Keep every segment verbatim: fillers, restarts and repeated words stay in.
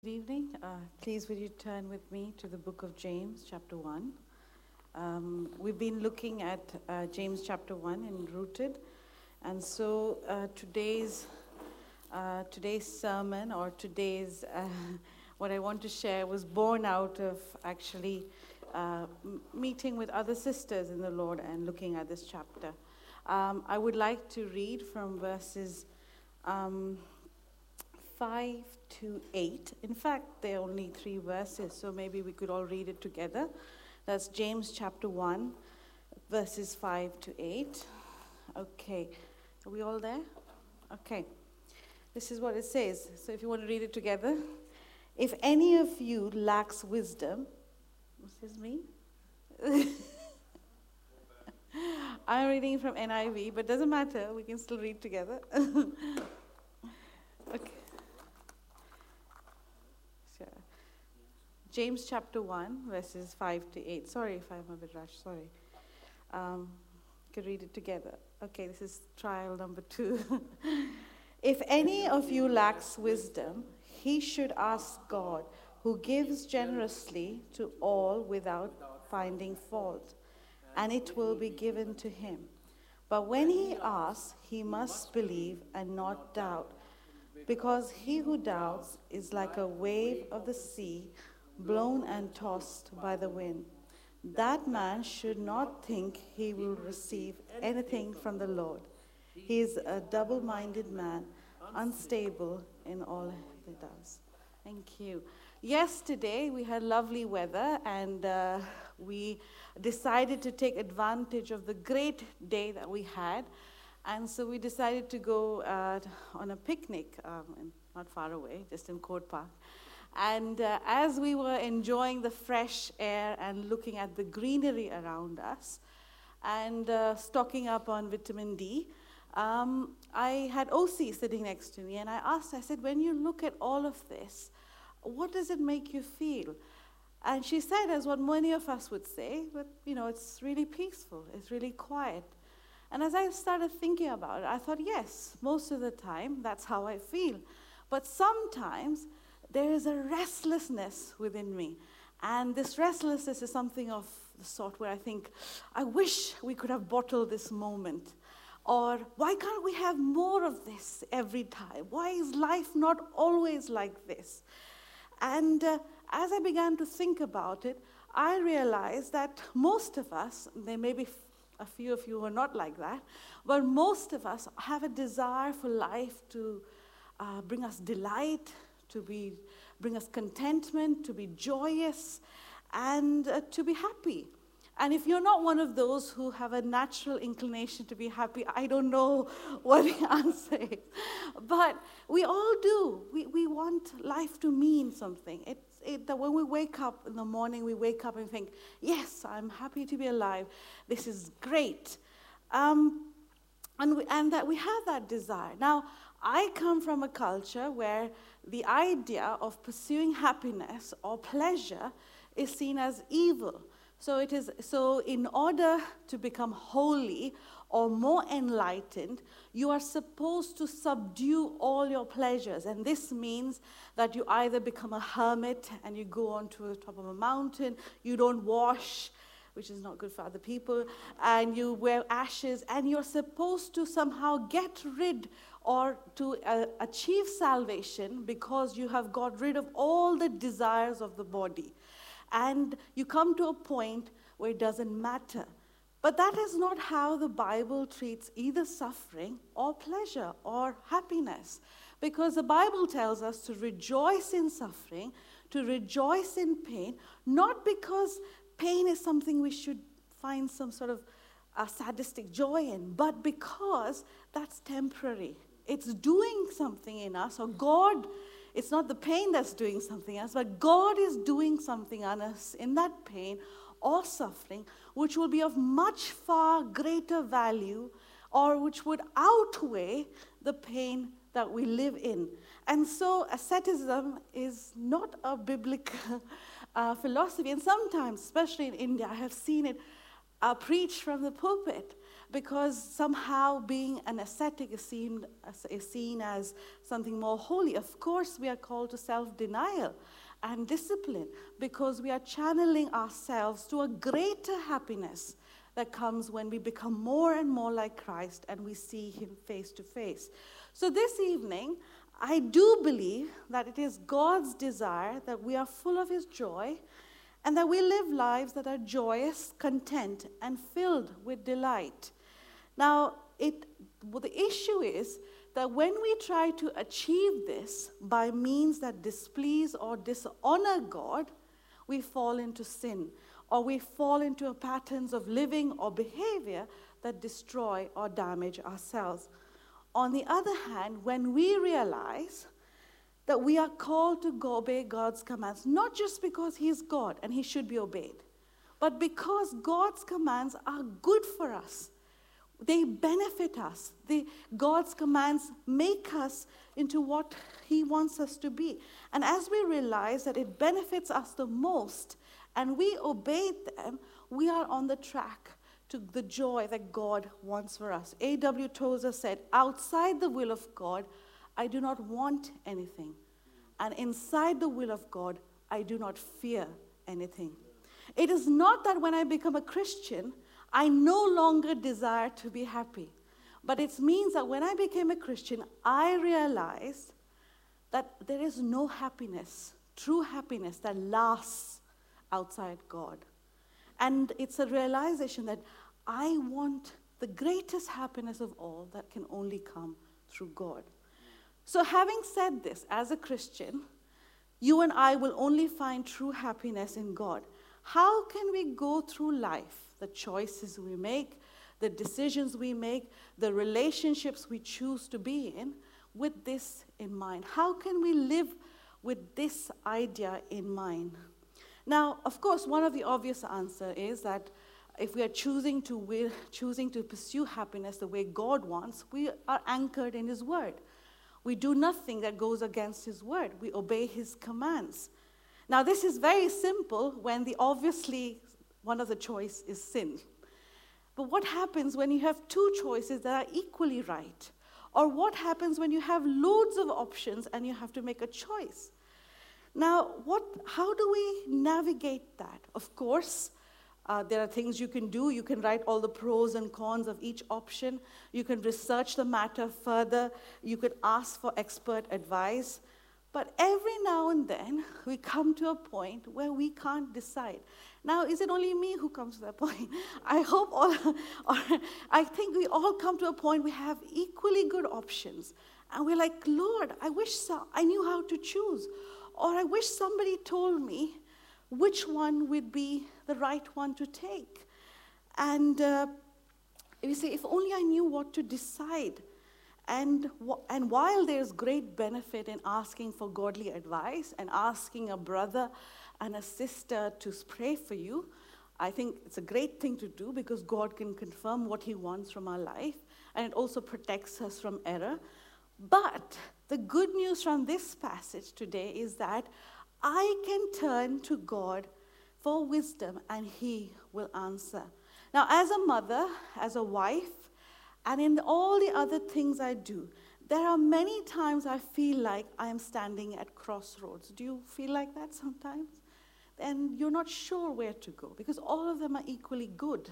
Good evening. Uh, please, would you turn with me to the book of James, chapter one. Um, we've been looking at uh, James chapter one in Rooted. And so uh, today's uh, today's sermon or today's, uh, what I want to share was born out of actually uh, m- meeting with other sisters in the Lord and looking at this chapter. Um, I would like to read from verses um, five to eight. In fact, there are only three verses, so maybe we could all read it together. That's James chapter one, verses five to eight. Okay, are we all there? Okay, this is what it says. So if you want to read it together. If any of you lacks wisdom, this is me. I'm reading from N I V, but doesn't matter, we can still read together. Okay. James chapter one, verses five to eight. Sorry if I'm a bit rushed, sorry. Um, could read it together. Okay, this is trial number two. If any of you lacks wisdom, he should ask God, who gives generously to all without finding fault, and it will be given to him. But when he asks, he must believe and not doubt, because he who doubts is like a wave of the sea, blown and tossed by the wind. That man should not think he will receive anything from the Lord. He is a double-minded man, unstable in all he does. Thank you. Yesterday we had lovely weather, and uh, we decided to take advantage of the great day that we had. And so we decided to go uh, on a picnic, um, not far away, just in Court Park. And uh, as we were enjoying the fresh air and looking at the greenery around us and uh, stocking up on vitamin D, um, I had O C sitting next to me, and I asked, I said, when you look at all of this, what does it make you feel? And she said, as what many of us would say, but you know, it's really peaceful, it's really quiet. And as I started thinking about it, I thought, yes, most of the time, that's how I feel. But sometimes there is a restlessness within me. And this restlessness is something of the sort where I think, I wish we could have bottled this moment. Or why can't we have more of this every time? Why is life not always like this? And uh, as I began to think about it, I realized that most of us, there may be a few of you who are not like that, but most of us have a desire for life to uh, bring us delight, to be, bring us contentment, to be joyous, and uh, to be happy. And if you're not one of those who have a natural inclination to be happy, I don't know what the answer is. But we all do. We, we want life to mean something. It's it, that when we wake up in the morning, we wake up and think, yes, I'm happy to be alive. This is great. Um, and, we, and that we have that desire. Now, I come from a culture where the idea of pursuing happiness or pleasure is seen as evil. So it is so in order to become holy or more enlightened, you are supposed to subdue all your pleasures. And this means that you either become a hermit and you go onto the top of a mountain, you don't wash, which is not good for other people, and you wear ashes, and you're supposed to somehow get rid or to uh, achieve salvation because you have got rid of all the desires of the body. And you come to a point where it doesn't matter. But that is not how the Bible treats either suffering or pleasure or happiness. Because the Bible tells us to rejoice in suffering, to rejoice in pain, not because pain is something we should find some sort of uh, sadistic joy in, but because that's temporary. It's doing something in us, or God, it's not the pain that's doing something in us, but God is doing something on us in that pain or suffering, which will be of much far greater value, or which would outweigh the pain that we live in. And so asceticism is not a biblical uh, philosophy, and sometimes, especially in India, I have seen it uh, preached from the pulpit. because somehow being an ascetic is seen, is seen as something more holy. Of course, we are called to self-denial and discipline because we are channeling ourselves to a greater happiness that comes when we become more and more like Christ and we see him face to face. So this evening, I do believe that it is God's desire that we are full of his joy and that we live lives that are joyous, content, and filled with delight. Now, it, well, the issue is that when we try to achieve this by means that displease or dishonor God, we fall into sin, or we fall into patterns of living or behavior that destroy or damage ourselves. On the other hand, when we realize that we are called to go obey God's commands, not just because he is God and he should be obeyed, but because God's commands are good for us. They benefit us. They, God's commands make us into what he wants us to be. And as we realize that it benefits us the most and we obey them, we are on the track to the joy that God wants for us. A W Tozer said, outside the will of God, I do not want anything. And inside the will of God, I do not fear anything. It is not that when I become a Christian, I no longer desire to be happy. But it means that when I became a Christian, I realized that there is no happiness, true happiness that lasts outside God. And it's a realization that I want the greatest happiness of all that can only come through God. So having said this, as a Christian, you and I will only find true happiness in God. How can we go through life, the choices we make, the decisions we make, the relationships we choose to be in, with this in mind? How can we live with this idea in mind? Now, of course, one of the obvious answers is that if we are choosing to will, choosing to pursue happiness the way God wants, we are anchored in his word. We do nothing that goes against his word. We obey his commands. Now, this is very simple when the obviously one of the choice is sin. But what happens when you have two choices that are equally right? Or what happens when you have loads of options and you have to make a choice? Now, what, how do we navigate that? Of course, uh, there are things you can do. You can write all the pros and cons of each option. You can research the matter further. You can ask for expert advice. But every now and then, we come to a point where we can't decide. Now, is it only me who comes to that point? I hope all, or I think we all come to a point we have equally good options. And we're like, Lord, I wish so, I knew how to choose. Or I wish somebody told me which one would be the right one to take. And uh, we say, if only I knew what to decide. And, and while there's great benefit in asking for godly advice and asking a brother and a sister to pray for you, I think it's a great thing to do because God can confirm what he wants from our life, and it also protects us from error. But the good news from this passage today is that I can turn to God for wisdom and he will answer. Now, as a mother, as a wife, and in all the other things I do, there are many times I feel like I am standing at crossroads. Do you feel like that sometimes? And you're not sure where to go because all of them are equally good.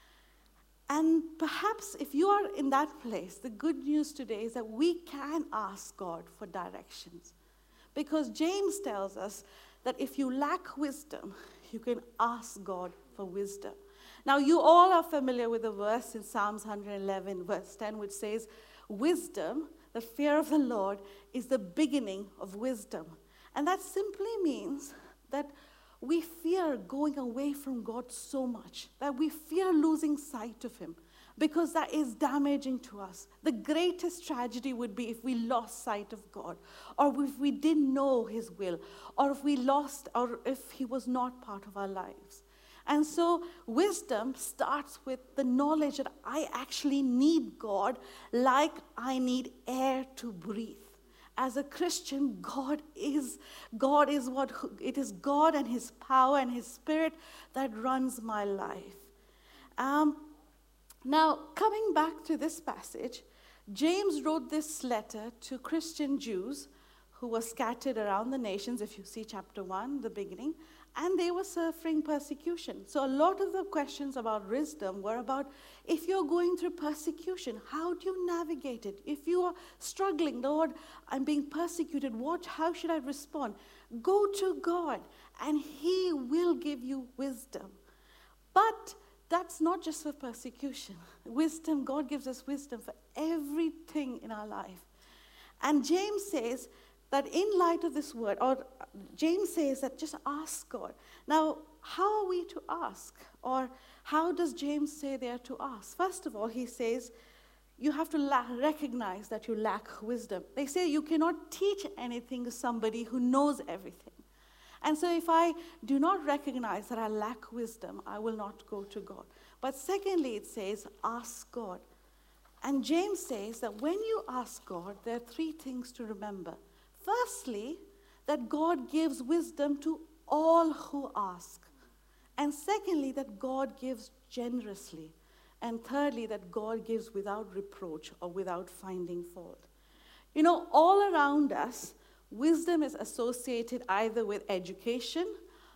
And perhaps if you are in that place, the good news today is that we can ask God for directions. Because James tells us that if you lack wisdom, you can ask God for wisdom. Now, you all are familiar with the verse in Psalms one eleven, verse ten, which says, wisdom, the fear of the Lord, is the beginning of wisdom. And that simply means that we fear going away from God so much, that we fear losing sight of him, because that is damaging to us. The greatest tragedy would be if we lost sight of God, or if we didn't know his will, or if we lost, or if he was not part of our lives. And so wisdom starts with the knowledge that I actually need God like I need air to breathe. As a Christian, God is God is what it is God and his power and his spirit that runs my life. Um, Now, coming back to this passage, James wrote this letter to Christian Jews who were scattered around the nations, if you see chapter one, the beginning, and they were suffering persecution. So a lot of the questions about wisdom were about, if you're going through persecution, how do you navigate it? If you are struggling, Lord, I'm being persecuted, what, how should I respond? Go to God, and He will give you wisdom. But that's not just for persecution. Wisdom, God gives us wisdom for everything in our life. And James says that in light of this word, or James says that just ask God. Now, how are we to ask? Or how does James say they are to ask? First of all, he says, you have to la- recognize that you lack wisdom. They say you cannot teach anything to somebody who knows everything. And so if I do not recognize that I lack wisdom, I will not go to God. But secondly, it says, ask God. And James says that when you ask God, there are three things to remember. Firstly, that God gives wisdom to all who ask. And secondly, that God gives generously. And thirdly, that God gives without reproach or without finding fault. You know, all around us, wisdom is associated either with education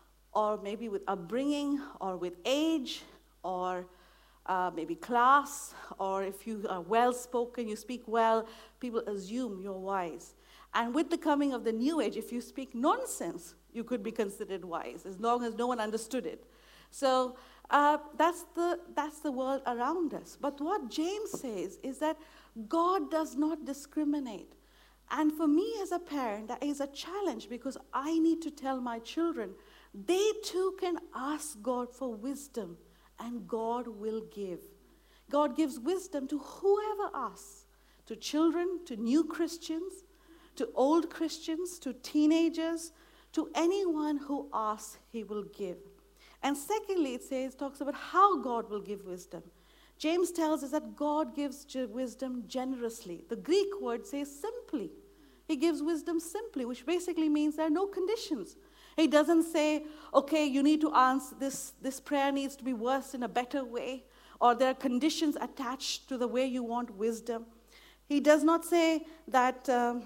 or maybe with upbringing or with age or uh, maybe class, or if you are well-spoken, you speak well, people assume you're wise. And with the coming of the new age, if you speak nonsense, you could be considered wise as long as no one understood it. So uh, that's the that's the world around us. But what James says is that God does not discriminate. And for me as a parent, that is a challenge because I need to tell my children, they too can ask God for wisdom, and God will give. God gives wisdom to whoever asks, to children, to new Christians, to old Christians, to teenagers, to anyone who asks, He will give. And secondly, it says, talks about how God will give wisdom. James tells us that God gives wisdom generously. The Greek word says simply. He gives wisdom simply, which basically means there are no conditions. He doesn't say, okay, you need to answer this, this prayer needs to be versed in a better way, or there are conditions attached to the way you want wisdom. He does not say that, um,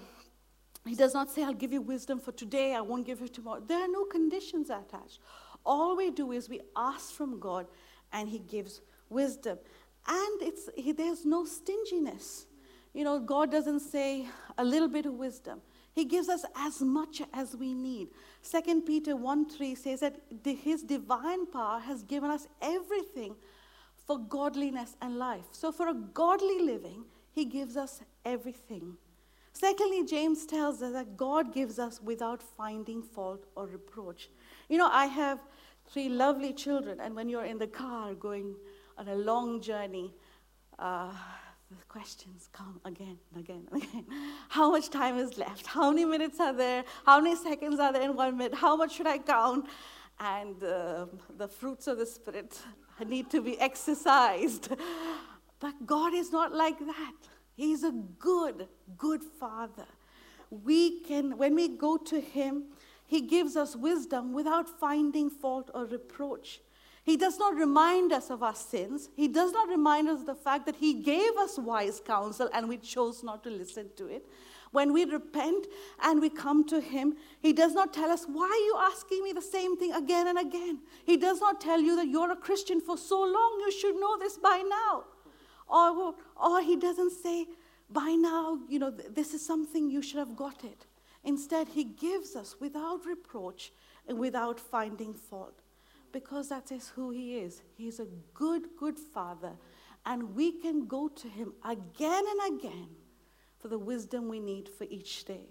he does not say, I'll give you wisdom for today, I won't give you tomorrow. There are no conditions attached. All we do is we ask from God, and He gives wisdom. And it's he, there's no stinginess. You know, God doesn't say a little bit of wisdom. He gives us as much as we need. Second Peter one three says that the, His divine power has given us everything for godliness and life. So for a godly living, He gives us everything. Secondly, James tells us that God gives us without finding fault or reproach. You know, I have three lovely children, and when you're in the car going on a long journey, uh, the questions come again and again and again. How much time is left? How many minutes are there? How many seconds are there in one minute? How much should I count? And uh, the fruits of the Spirit need to be exercised. But God is not like that. He's a good, good Father. We can, when we go to Him, He gives us wisdom without finding fault or reproach. He does not remind us of our sins. He does not remind us of the fact that He gave us wise counsel and we chose not to listen to it. When we repent and we come to Him, He does not tell us, why are you asking me the same thing again and again? He does not tell you that you're a Christian for so long, you should know this by now. Or, or He doesn't say, by now, you know, this is something you should have got it. Instead, He gives us without reproach and without finding fault. Because that is who He is. He's a good, good Father. And we can go to Him again and again for the wisdom we need for each day.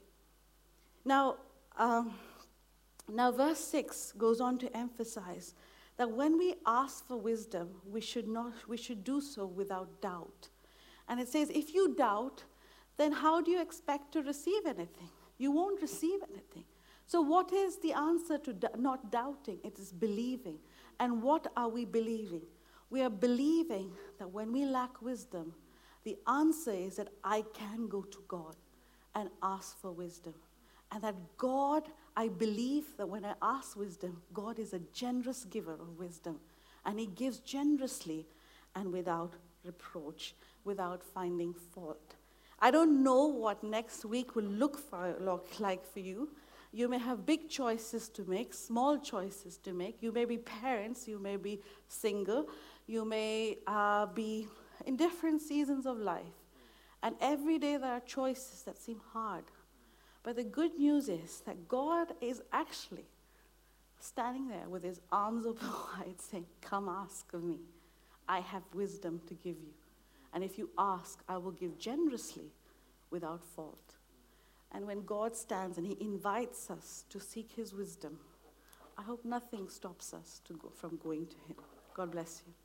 Now, um, now verse six goes on to emphasize that when we ask for wisdom, we should not, we should do so without doubt. And it says, if you doubt, then how do you expect to receive anything? You won't receive anything. So what is the answer to d- not doubting? It is believing. And what are we believing? We are believing that when we lack wisdom, the answer is that I can go to God and ask for wisdom. And that God, I believe that when I ask wisdom, God is a generous giver of wisdom. And He gives generously and without reproach, without finding fault. I don't know what next week will look, for, look like for you. You may have big choices to make, small choices to make. You may be parents, you may be single, you may uh, be in different seasons of life. And every day there are choices that seem hard. But the good news is that God is actually standing there with his arms open wide saying, come ask of me. I have wisdom to give you. And if you ask, I will give generously without fault. And when God stands and he invites us to seek his wisdom, I hope nothing stops us to go from going to him. God bless you.